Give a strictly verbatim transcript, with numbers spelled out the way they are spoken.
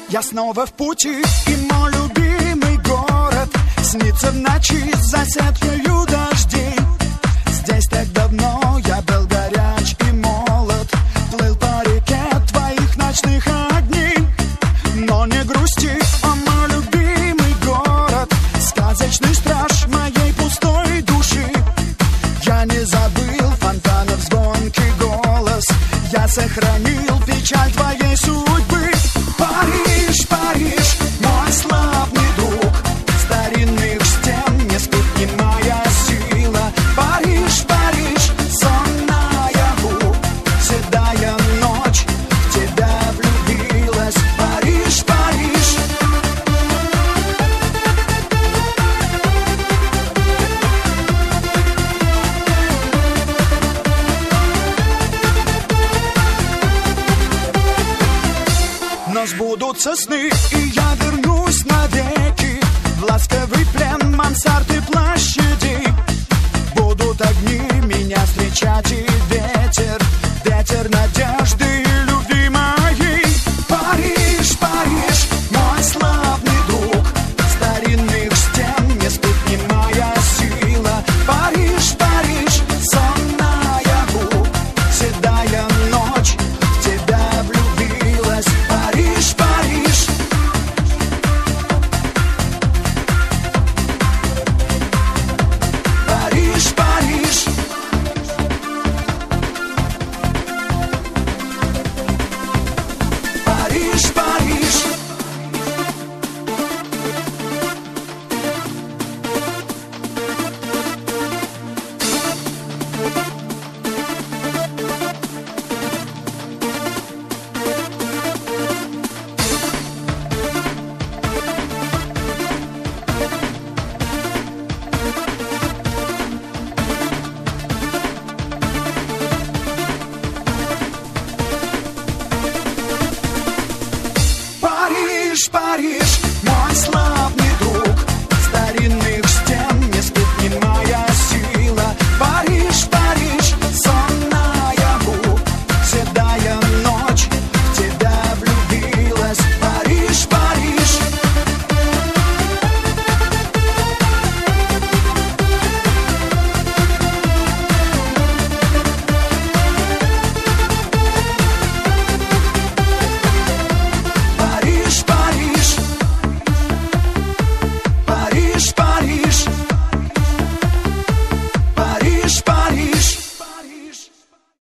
Я снова в пути, и мой любимый город снится в ночи за сеткою дождей. Здесь так давно я был горяч и молод, плыл по реке твоих ночных огней. Но не грусти, о мой любимый город, сказочный страж моей пустой души. Я не забыл фонтанов звонкий голос, я сохранил печаль твоей судьбы. Париж, Париж, мой славный друг, старинных стен не спит немая сила. Париж, Париж, сон наяву, седая ночь в тебя влюбилась. Париж, Париж. Но сбудутся сны, и я вернусь навеки в ласковый плен мансард и площадей. Будут огни меня встречать и ветер, ветер надежды и любви моей. Париж, Париж, мой славный друг, старинных стен не спит немая сила. Париж, Париж, сон наяву, седая ночь в тебя влюбилась. Париж, Париж. Париж, Париж. Париж, Париж. Париж, Париж.